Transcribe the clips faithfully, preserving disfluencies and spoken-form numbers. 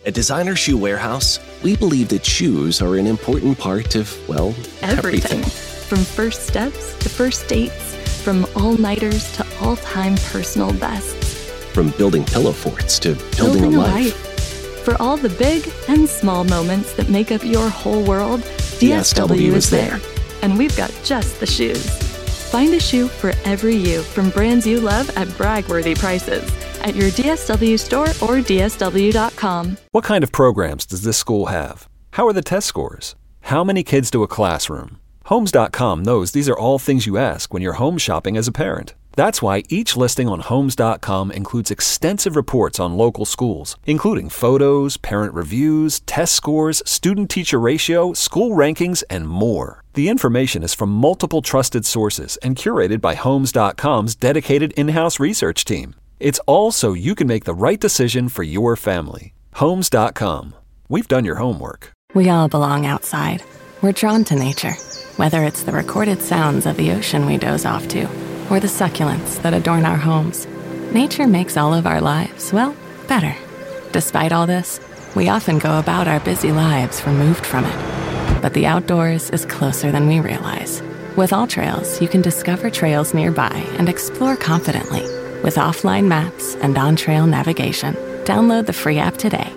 At Designer Shoe Warehouse, we believe that shoes are an important part of, well, everything. everything. From first steps to first dates, from all-nighters to all-time personal bests. From building pillow forts to building, Building a a life. life. For all the big and small moments that make up your whole world, D S W is there. And we've got just the shoes. Find a shoe for every you from brands you love at brag-worthy prices at your D S W store or D S W dot com. What kind of programs does this school have? How are the test scores? How many kids do a classroom? Homes dot com knows these are all things you ask when you're home shopping as a parent. That's why each listing on Homes dot com includes extensive reports on local schools, including photos, parent reviews, test scores, student-teacher ratio, school rankings, and more. The information is from multiple trusted sources and curated by Homes dot com's dedicated in-house research team. It's all so you can make the right decision for your family. Homes dot com. We've done your homework. We all belong outside. We're drawn to nature, whether it's the recorded sounds of the ocean we doze off to, or the succulents that adorn our homes. Nature makes all of our lives, well, better. Despite all this, we often go about our busy lives removed from it. But the outdoors is closer than we realize. With AllTrails, you can discover trails nearby and explore confidently. With offline maps and on-trail navigation, download the free app today.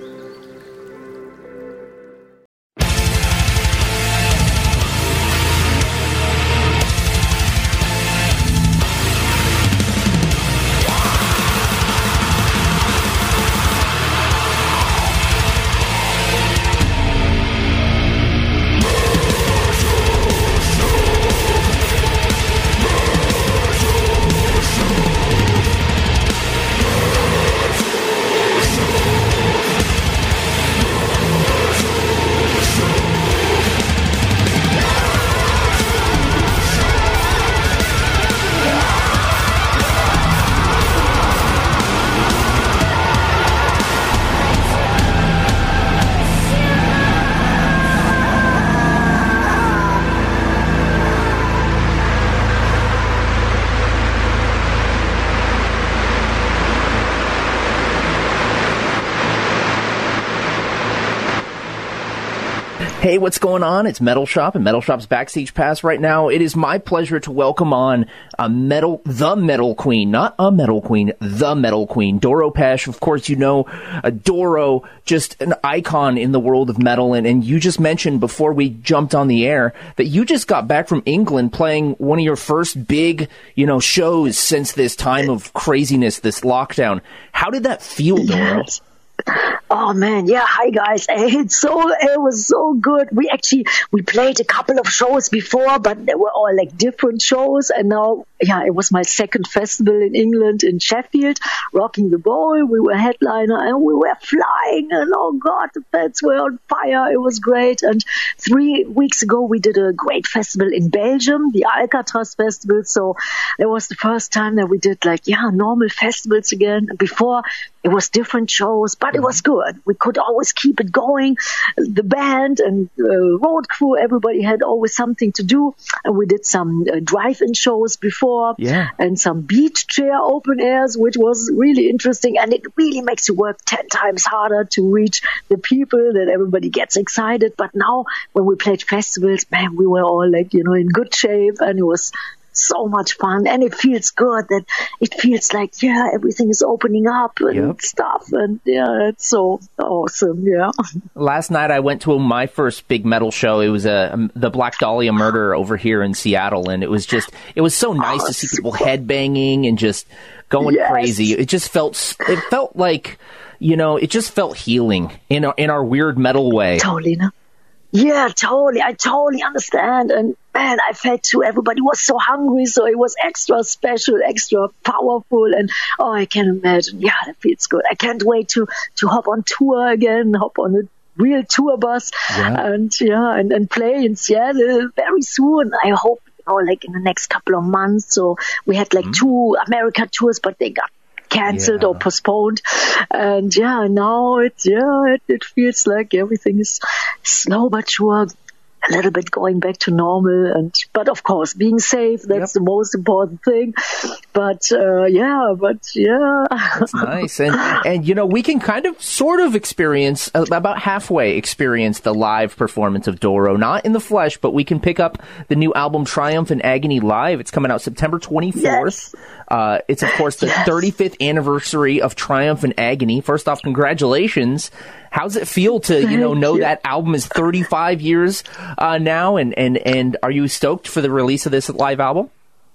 Hey, what's going on? It's Metal Shop and Metal Shop's Backstage Pass right now. It is my pleasure to welcome on a metal, the Metal Queen, not a Metal Queen, the Metal Queen, Doro Pesch. Of course, you know, uh, Doro, just an icon in the world of metal. And, and you just mentioned before we jumped on the air that you just got back from England playing one of your first big, you know, shows since this time of craziness, this lockdown. How did that feel, Doro? Yes. Oh man, yeah, hi guys. It's so, it was so good. We actually, we played a couple of shows before, but they were all like different shows. And now, yeah, it was my second festival in England, in Sheffield, Rocking the Bowl. We were headliner and we were flying, and oh God, the fans were on fire. It was great. And three weeks ago, we did a great festival in Belgium, the Alcatraz Festival. So it was the first time that we did like, yeah, normal festivals again. Before, it was different shows, but it was good. We could always keep it going. The band and uh, road crew, everybody had always something to do. And we did some uh, drive-in shows before, yeah. and some beach chair open airs, which was really interesting. And it really makes you work ten times harder to reach the people, that everybody gets excited. But now when we played festivals, man, we were all like, you know, in good shape, and it was so much fun, and it feels good. That it feels like, yeah, everything is opening up and yep. stuff, and yeah, it's so awesome. Yeah. Last night I went to my first big metal show. It was a um, the Black Dahlia Murder over here in Seattle, and it was just it was so nice oh, to see people headbanging and just going yes. crazy. It just felt it felt like, you know, it just felt healing in our, in our weird metal way. Totally, no? Yeah, totally. I totally understand. And man, I felt too, everybody was so hungry, so it was extra special, extra powerful. And oh, I can imagine. Yeah, that feels good. I can't wait to, to hop on tour again, hop on a real tour bus, yeah. and yeah, and, and play in Seattle very soon. I hope, you know, like in the next couple of months. So we had like mm-hmm. two America tours, but they got cancelled yeah. or postponed, and yeah, now it yeah it, it feels like everything is slow but sure a little bit going back to normal. And but of course, being safe, that's yep. the most important thing. But uh, yeah, but yeah. That's nice. And, and, you know, we can kind of sort of experience, uh, about halfway experience the live performance of Doro. Not in the flesh, but we can pick up the new album Triumph and Agony live. It's coming out September twenty-fourth. Yes. Uh, it's, of course, the yes. thirty-fifth anniversary of Triumph and Agony. First off, congratulations. How's it feel to, you know, know that album is thirty-five years uh, now? And, and, and are you stoked for the release of this live album?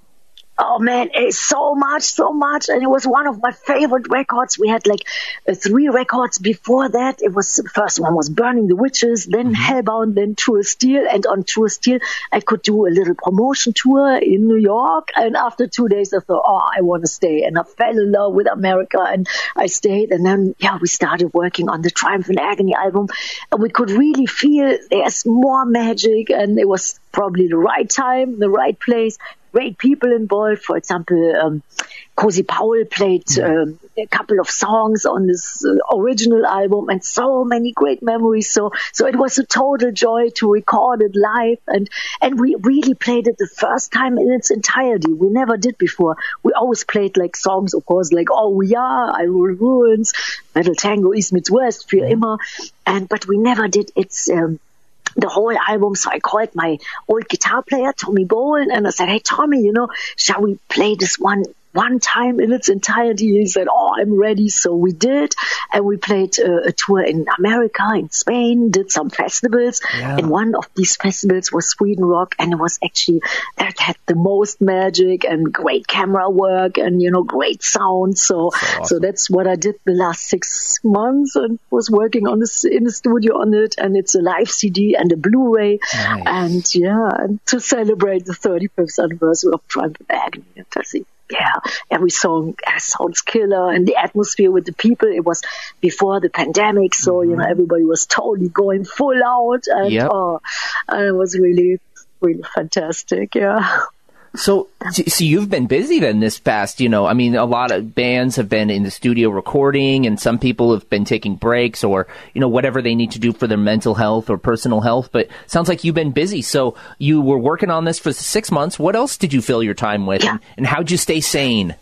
Oh man, it's so much, so much. And it was one of my favorite records. We had like uh, three records before that. It was, the first one was Burning the Witches, then mm-hmm. Hellbound, then True Steel. And on True Steel, I could do a little promotion tour in New York. And after two days, I thought, oh, I want to stay. And I fell in love with America and I stayed. And then, yeah, we started working on the Triumph and Agony album. And we could really feel there's more magic. And it was probably the right time, the right place. Great people involved. For example, um, Cozy Powell played um, a couple of songs on this uh, original album, and so many great memories. So, so it was a total joy to record it live, and and we really played it the first time in its entirety. We never did before. We always played like songs, of course, like Oh We Are, I Rule Ruins, Metal Tango, East Meets West, Für Immer, and but we never did its. Um, the whole album. So I called my old guitar player, Tommy Bowen, and I said, hey, Tommy, you know, shall we play this one one time in its entirety? He said, oh, I'm ready. So we did. And we played uh, a tour in America, in Spain, did some festivals. Yeah. And one of these festivals was Sweden Rock. And it was actually, that had the most magic and great camera work and, you know, great sound. So, so, awesome. so that's what I did the last six months and was working on this in the studio on it. And it's a live C D and a Blu-ray. Nice. And yeah, and to celebrate the thirty-fifth anniversary of Triumph and Agony. I think. Yeah, every song sounds killer, and the atmosphere with the people. It was before the pandemic, so mm-hmm. you know everybody was totally going full out, and, yep. uh, and it was really, really fantastic. Yeah. So, so you've been busy then this past, you know, I mean, a lot of bands have been in the studio recording, and some people have been taking breaks or, you know, whatever they need to do for their mental health or personal health. But it sounds like you've been busy. So you were working on this for six months. What else did you fill your time with? Yeah. And, and how'd you stay sane?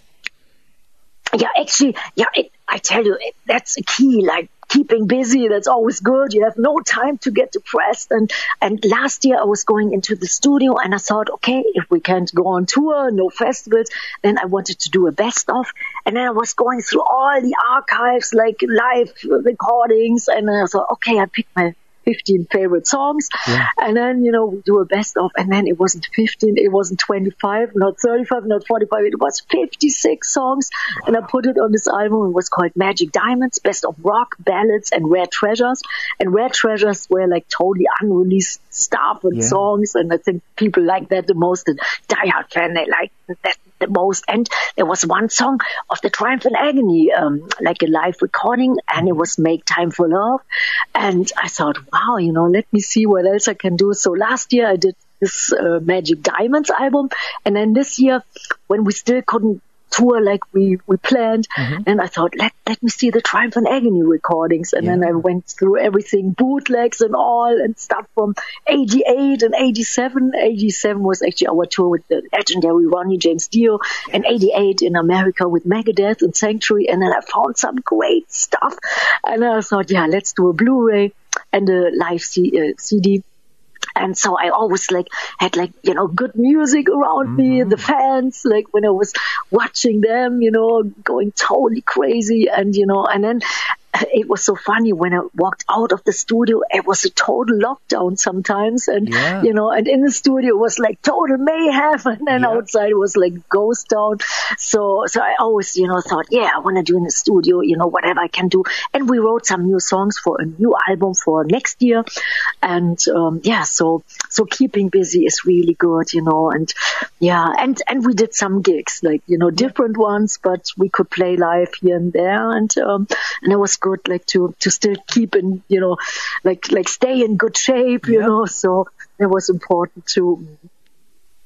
Yeah, actually, yeah, it, I tell you, it, that's a key, like, keeping busy, that's always good. You have no time to get depressed. And and last year I was going into the studio and I thought, okay, if we can't go on tour, no festivals, then I wanted to do a best of. And then I was going through all the archives, like live recordings. And I thought, okay, I picked my fifteen favorite songs. Yeah. And then, you know, we do a best of, and then it wasn't fifteen, it wasn't twenty-five, not thirty-five, not forty-five, it was fifty-six songs. Wow. And I put it on this album. It was called Magic Diamonds, Best of Rock, Ballads, and Rare Treasures. And Rare Treasures were like totally unreleased stuff and yeah. songs, and I think people like that the most. And Die Hard fan, they like that the most. And there was one song of the Triumph and Agony, um, like a live recording, and it was Make Time for Love. And I thought, wow, you know, let me see what else I can do. So last year I did this uh, Magic Diamonds album, and then this year, when we still couldn't tour like we, we planned, mm-hmm. and I thought, let let me see the Triumph and Agony recordings. And yeah. then I went through everything, bootlegs and all, and stuff from eighty-eight and eighty-seven. eighty-seven was actually our tour with the legendary Ronnie James Dio, and eighty-eight in America with Megadeth and Sanctuary. And then I found some great stuff, and I thought, yeah, let's do a Blu-ray and a live C- uh, C D. And so I always like had like, you know, good music around mm-hmm. me, the fans, like when I was watching them, you know, going totally crazy. And, you know, and then it was so funny when I walked out of the studio, it was a total lockdown sometimes. And, yeah. you know, and in the studio it was like total mayhem. And then yeah. outside it was like ghost town. So, so I always, you know, thought, yeah, I want to do in the studio, you know, whatever I can do. And we wrote some new songs for a new album for next year. And, um, yeah, so, so keeping busy is really good, you know, and yeah, and, and we did some gigs, like, you know, different ones, but we could play live here and there. And, um, and it was good, like to to still keep in, you know, like like stay in good shape, you yeah. know. So it was important to.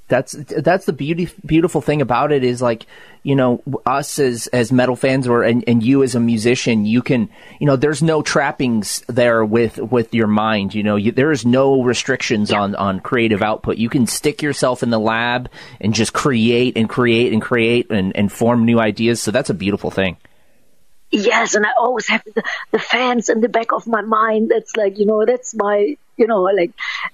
That's that's the beauty, beautiful thing about it is like, you know, us as, as metal fans or and, and you as a musician, you can, you know, there's no trappings there with, with your mind. You know, you, there is no restrictions yeah. on, on creative output. You can stick yourself in the lab and just create and create and create and, and form new ideas. So that's a beautiful thing. Yes, and I always have the, the fans in the back of my mind. That's like, you know, that's my, you know, like,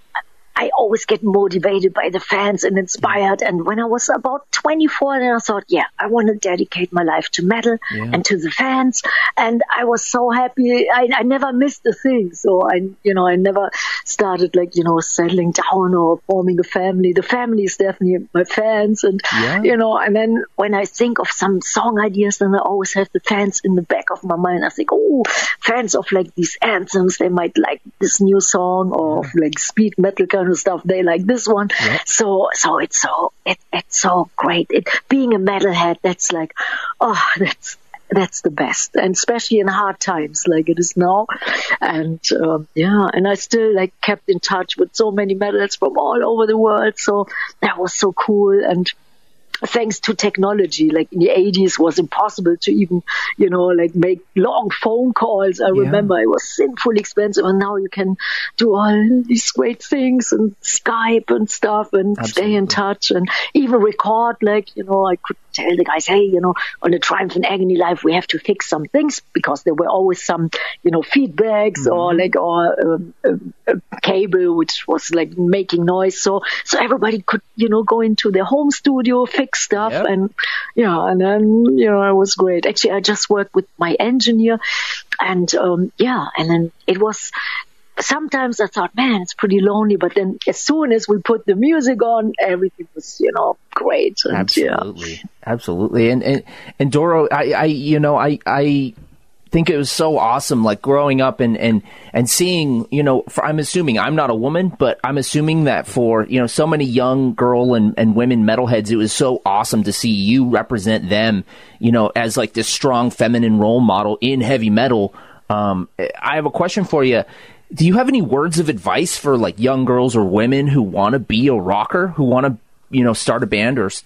I always get motivated by the fans and inspired. And when I was about twenty-four, then I thought, yeah, I want to dedicate my life to metal yeah. and to the fans. And I was so happy. I, I never missed a thing. So I, you know, I never started like, you know, settling down or forming a family. The family is definitely my fans. And, yeah. you know, and then when I think of some song ideas, then I always have the fans in the back of my mind. I think, oh, fans of like these anthems, they might like this new song or yeah. like speed metal kind of stuff, they like this one. Yep. So, so it's so it, it's so great. It being a metalhead, that's like, oh, that's that's the best, and especially in hard times like it is now. And um, yeah, and I still like kept in touch with so many metalheads from all over the world. So that was so cool. And thanks to technology, like in the eighties was impossible to even, you know, like make long phone calls. I yeah. remember it was sinfully expensive, and now you can do all these great things and Skype and stuff and Absolutely. Stay in touch and even record. Like, you know, I could tell the guys, hey, you know, on the Triumph and Agony Live, we have to fix some things because there were always some, you know, feedbacks mm-hmm. or like, or um, a, a cable which was like making noise. So, so everybody could, you know, go into their home studio, fix stuff. Yep. And yeah, and then, you know, it was great. Actually, I just worked with my engineer and um, yeah, and then it was, sometimes I thought, man, it's pretty lonely. But then as soon as we put the music on, everything was, you know, great. And, absolutely. Yeah. Absolutely. And, and, and Doro, I, I, you know, I, I think it was so awesome, like growing up and, and, and seeing, you know, for, I'm assuming I'm not a woman, but I'm assuming that for, you know, so many young girl and, and women metalheads, it was so awesome to see you represent them, you know, as like this strong feminine role model in heavy metal. Um, I have a question for you. Do you have any words of advice for like young girls or women who want to be a rocker, who want to, you know, start a band or?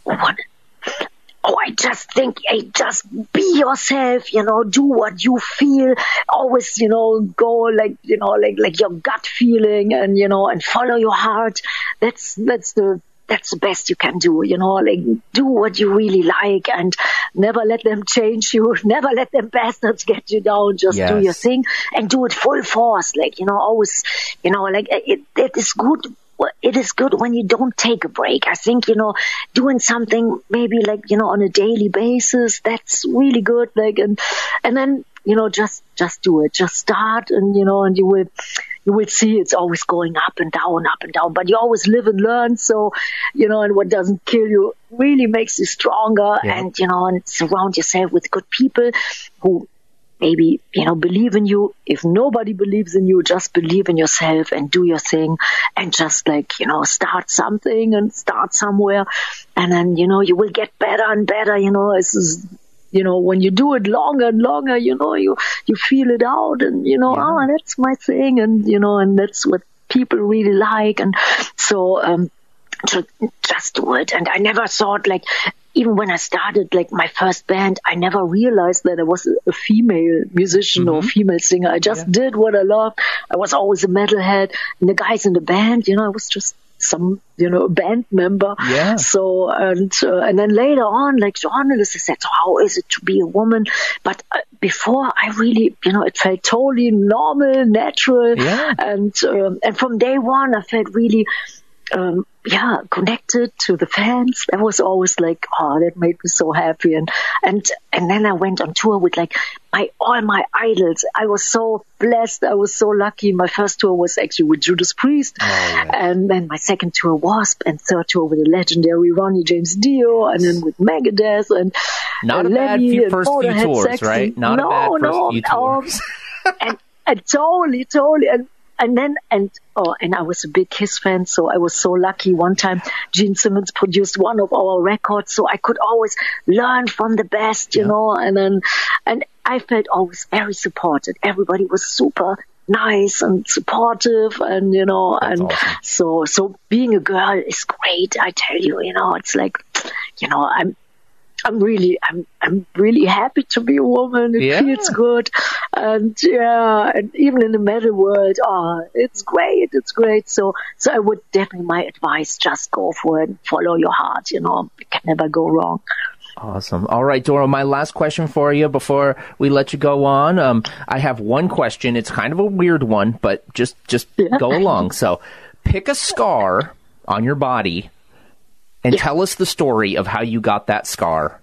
Oh, I just think, hey, just be yourself, you know, do what you feel. Always, you know, go like, you know, like, like your gut feeling and, you know, and follow your heart. That's, that's the, that's the best you can do, you know, like do what you really like and never let them change you. Never let them bastards get you down. Just yes. do your thing and do it full force. Like, you know, always, you know, like it, it is good. It is good when you don't take a break. I think, you know, doing something maybe like, you know, on a daily basis, that's really good. Like, and, and then, you know, just, just do it. Just start and, you know, and you will, you will see it's always going up and down, up and down, but you always live and learn. So, you know, and what doesn't kill you really makes you stronger. Yeah. And, you know, and surround yourself with good people who maybe, you know, believe in you. If nobody believes in you, just believe in yourself and do your thing and just like, you know, start something and start somewhere. And then, you know, you will get better and better. You know, it's just, you know, when you do it longer and longer, you know, you, you feel it out and, you know, yeah. oh, that's my thing. And, you know, and that's what people really like. And so, um, to just do it. And I never thought like, even when I started like my first band, I never realized that I was a female musician mm-hmm. or female singer. I just yeah. did what I loved. I was always a metalhead. And the guys in the band, you know, I was just some, you know, band member. Yeah. So, and, uh, and then later on, like journalists said, so how is it to be a woman? But uh, before I really, you know, it felt totally normal, natural. Yeah. And, um, and from day one, I felt really, um, yeah, connected to the fans. That was always like, oh, that made me so happy. And, and, and then I went on tour with like my, all my idols. I was so blessed. I was so lucky. My first tour was actually with Judas Priest. Oh, yeah. And then my second tour, Wasp, and third tour with the legendary Ronnie James Dio, and then with Megadeth and not uh, a bad Lemmy few first few tours, Saxon. right? Not no, a bad first no, few tours. Um, and, and totally, totally. And, And then, and, oh, and I was a big Kiss fan, so I was so lucky. One time, Gene Simmons produced one of our records, so I could always learn from the best, you yeah. know, and then, and I felt always very supported. Everybody was super nice and supportive, and you know, That's and awesome. so so being a girl is great. I tell you, you know, it's like, you know, I'm. I'm really, I'm, I'm really happy to be a woman. It Yeah. feels good, and yeah, and even in the metal world, oh, it's great, it's great. So, so I would definitely, my advice, just go for it, follow your heart. You know, it can never go wrong. Awesome. All right, Doro, my last question for you before we let you go on. Um, I have one question. It's kind of a weird one, but just, just Yeah. go along. So, pick a scar on your body. And Yeah. tell us the story of how you got that scar.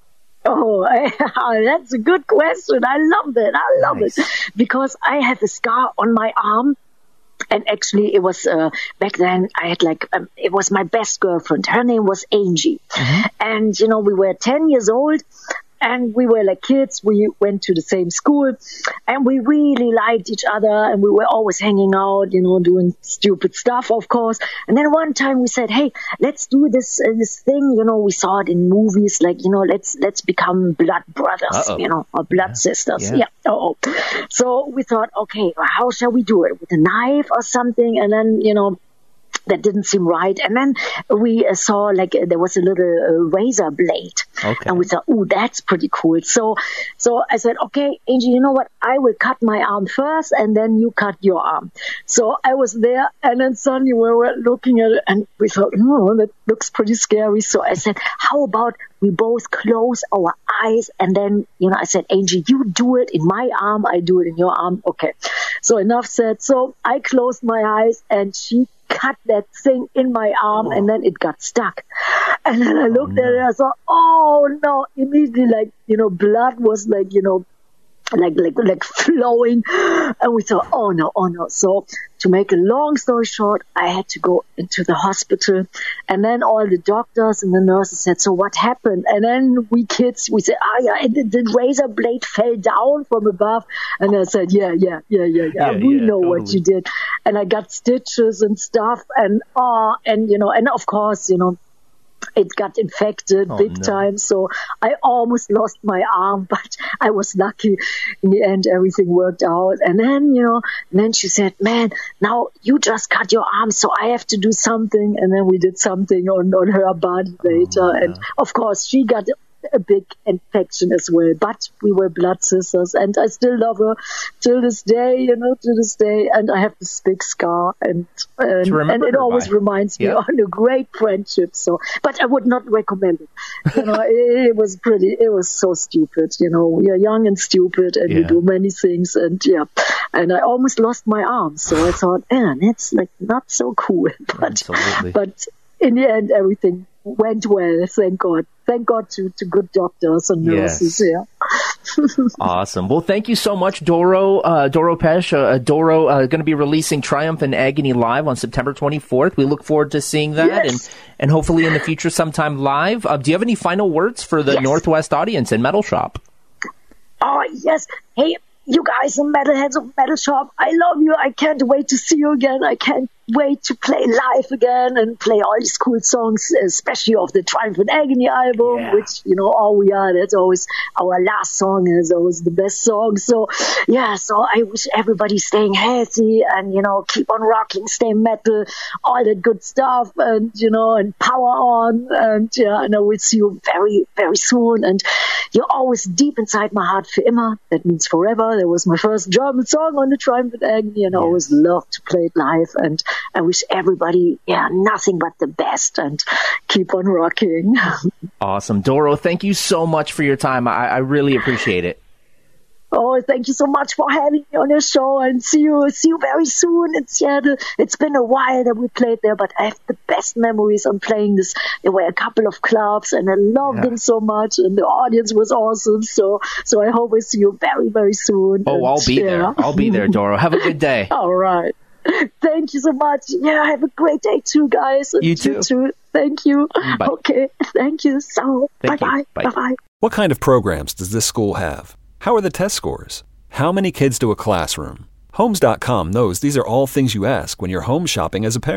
Oh, that's a good question. I love it. I love Nice. it because I have a scar on my arm. And actually, it was uh, back then. I had like um, it was my best girlfriend. Her name was Angie, Mm-hmm. and you know we were ten years old, and we were like kids. We went to the same school, and we really liked each other, and we were always hanging out, you know, doing stupid stuff, of course. And then one time we said, "Hey, let's do this uh, this thing." You know, we saw it in movies, like you know, let's let's become blood brothers, Uh-oh. you know, or blood sisters. Yeah. Yeah. Oh, so we thought, okay, well, how shall we do it? With a knife or something? And then, you know, that didn't seem right. And then we uh, saw like uh, there was a little uh, razor blade, Okay. and we thought, oh, that's pretty cool. So, so I said, okay, Angie, you know what? I will cut my arm first, and then you cut your arm. So I was there, and then suddenly we were looking at it, and we thought, oh, that looks pretty scary. So I said, how about we both close our eyes, and then, you know, I said, Angie, you do it in my arm, I do it in your arm. Okay. So enough said. So I closed my eyes, and she cut that thing in my arm, and then it got stuck. And then I looked at it, and I thought, oh no, immediately, like, you know, blood was like, you know, like, like, like flowing. And we thought, oh no, oh no. So to make a long story short, I had to go into the hospital, and then all the doctors and the nurses said, so what happened? And then we kids, we said, ah, yeah, the, the razor blade fell down from above. And I said, yeah, yeah, yeah, yeah, yeah, Yeah, we yeah, know totally. what you did. And I got stitches and stuff, and, oh, and, you know, and of course, you know, it got infected Oh, big no. time. So I almost lost my arm, but I was lucky. In the end, everything worked out. And then, you know, and then she said, man, now you just cut your arm, so I have to do something. And then we did something on, on her body later. And of course, she got a big infection as well, but we were blood sisters, and I still love her till this day, you know, to this day. And I have this big scar, and and, To remember and it her always by. reminds me Yeah. on a great friendship. So, but I would not recommend it. You know, it, it was pretty. It was so stupid. You know, you're young and stupid, and you Yeah. do many things, and yeah. And I almost lost my arm, so I thought, man, it's like not so cool. But Absolutely. but in the end, everything went well. Thank God. Thank God to, to good doctors and nurses. Yes. Yeah. Awesome. Well, thank you so much, Doro. Uh, Doro Pesch. Uh, Doro uh, going to be releasing Triumph and Agony live on September twenty-fourth. We look forward to seeing that, Yes. and and hopefully in the future sometime live. Uh, do you have any final words for the Yes. Northwest audience in Metal Shop? Oh, yes. Hey, you guys in Metalheads of Metal Shop, I love you. I can't wait to see you again. I can't wait to play live again and play all these cool songs, especially of the Triumph and Agony album, Yeah. which, you know, all we are. That's always our last song is always the best song. So, yeah, so I wish everybody staying healthy and, you know, keep on rocking, stay metal, all that good stuff, and, you know, and power on. And, yeah, and I will see you very, very soon. And you're always deep inside my heart for immer. That means forever. That was my first German song on the Triumph and Agony, and I always love to play it live. And I wish everybody, yeah, nothing but the best, and keep on rocking. Awesome. Doro, thank you so much for your time. I, I really appreciate it. Oh, thank you so much for having me on your show, and see you, see you very soon in Seattle. It's been a while that we played there, but I have the best memories on playing this. There were a couple of clubs, and I loved Yeah. them so much, and the audience was awesome. So, so I hope I see you very, very soon. Oh, And, I'll be yeah. there. I'll be there, Doro. Have a good day. All right. Thank you so much. Yeah, have a great day too, guys. And You too. Thank you. Bye. Okay. Thank you. So, Thank you. bye-bye. Bye. Bye-bye. What kind of programs does this school have? How are the test scores? How many kids to a classroom? Homes dot com knows these are all things you ask when you're home shopping as a parent.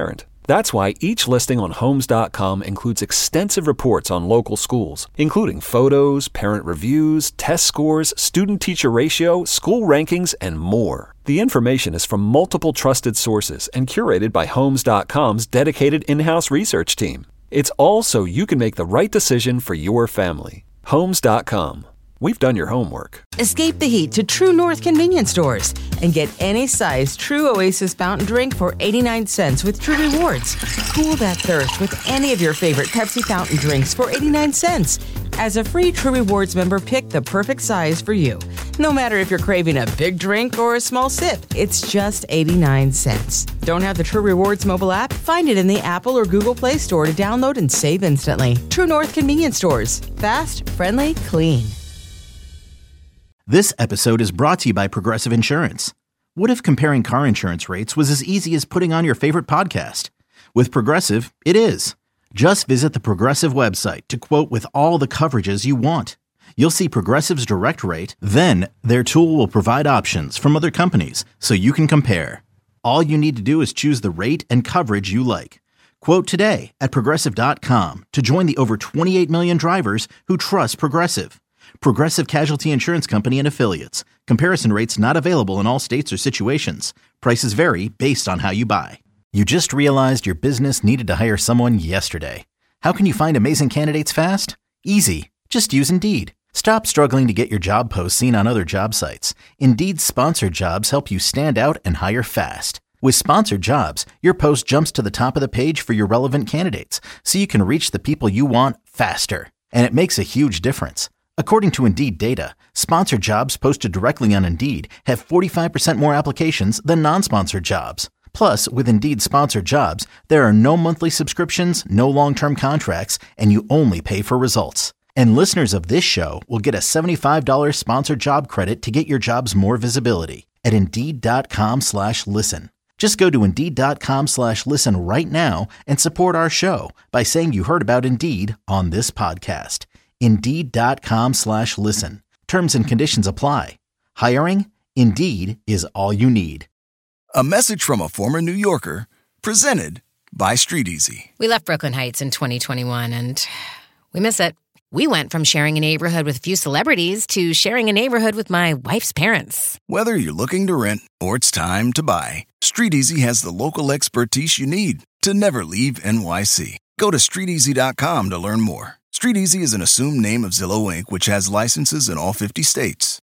That's why each listing on Homes dot com includes extensive reports on local schools, including photos, parent reviews, test scores, student-teacher ratio, school rankings, and more. The information is from multiple trusted sources and curated by Homes dot com's dedicated in-house research team. It's all so you can make the right decision for your family. Homes dot com. We've done your homework. Escape the heat to True North convenience stores and get any size True Oasis fountain drink for eighty-nine cents with True Rewards. Cool that thirst with any of your favorite Pepsi fountain drinks for eighty-nine cents. As a free True Rewards member, pick the perfect size for you. No matter if you're craving a big drink or a small sip, it's just eighty-nine cents. Don't have the True Rewards mobile app? Find it in the Apple or Google Play Store to download and save instantly. True North convenience stores. Fast, friendly, clean. This episode is brought to you by Progressive Insurance. What if comparing car insurance rates was as easy as putting on your favorite podcast? With Progressive, it is. Just visit the Progressive website to quote with all the coverages you want. You'll see Progressive's direct rate, then their tool will provide options from other companies so you can compare. All you need to do is choose the rate and coverage you like. Quote today at Progressive dot com to join the over twenty-eight million drivers who trust Progressive. Progressive Casualty Insurance Company and Affiliates. Comparison rates not available in all states or situations. Prices vary based on how you buy. You just realized your business needed to hire someone yesterday. How can you find amazing candidates fast? Easy. Just use Indeed. Stop struggling to get your job posts seen on other job sites. Indeed's sponsored jobs help you stand out and hire fast. With sponsored jobs, your post jumps to the top of the page for your relevant candidates, so you can reach the people you want faster. And it makes a huge difference. According to Indeed data, sponsored jobs posted directly on Indeed have forty-five percent more applications than non-sponsored jobs. Plus, with Indeed sponsored jobs, there are no monthly subscriptions, no long-term contracts, and you only pay for results. And listeners of this show will get a seventy-five dollars sponsored job credit to get your jobs more visibility at Indeed.com slash listen. Just go to Indeed.com slash listen right now and support our show by saying you heard about Indeed on this podcast. Indeed.com slash listen. Terms and conditions apply. Hiring? Indeed is all you need. A message from a former New Yorker, presented by Street Easy. We left Brooklyn Heights in twenty twenty-one, and we miss it. We went from sharing a neighborhood with a few celebrities to sharing a neighborhood with my wife's parents. Whether you're looking to rent or it's time to buy, Street Easy has the local expertise you need to never leave N Y C. Go to street easy dot com to learn more. Street Easy is an assumed name of Zillow Incorporated, which has licenses in all fifty states.